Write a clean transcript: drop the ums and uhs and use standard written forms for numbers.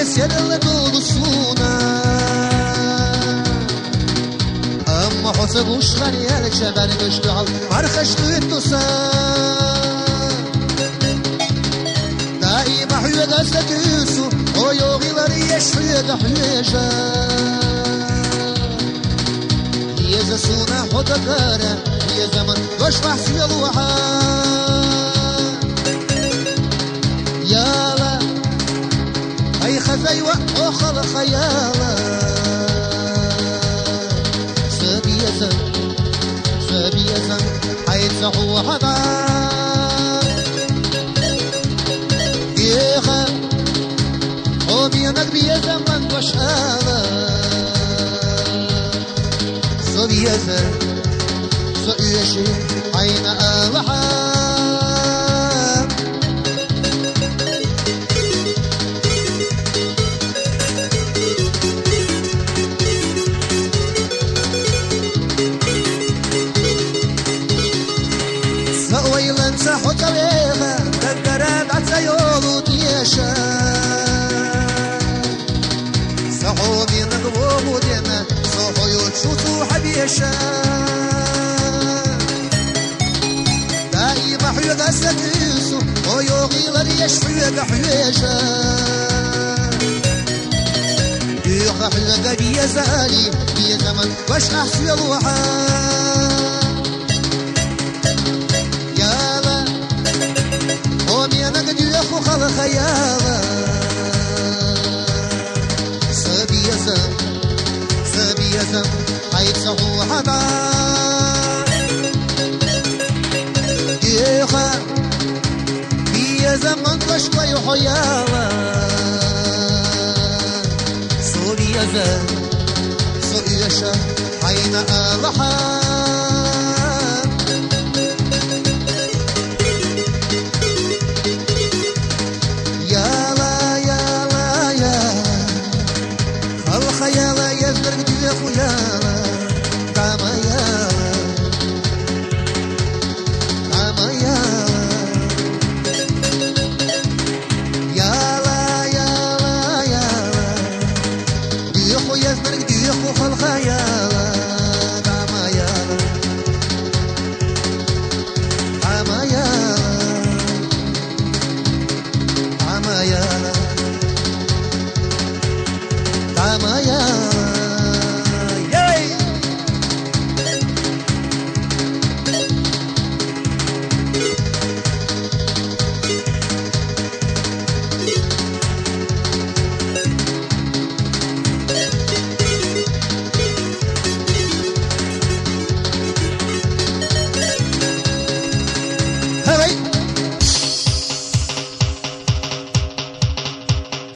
سير لدولسونا أما حسبوش غني الجبل مشتعل مرخش للتسا دائما حيوة ستوسو ويوغي لريش حيوة حيوة يا سونا حدكارا يا زمن وش محسي الوحا يالا أي خزي وأخل خيالا سبيزا حيث هو حدا يخا وبينك بيا زمن وش آلا سبيزا سأيشي حين آلحا سأويلن سحوت عليها تذكرت عتيول ديشا سحو من قبوب دينا سحو يتشوتو حبيشا دائما حيوغا ستيسو ويوغي لريش حيوغا حيوشا يوغا حيوغا بيزالي بيزمن واش أحسي الوحا خل خيالا سبيزا حيث هو حدا يخا بيزا من تشكي حيالا سبيزا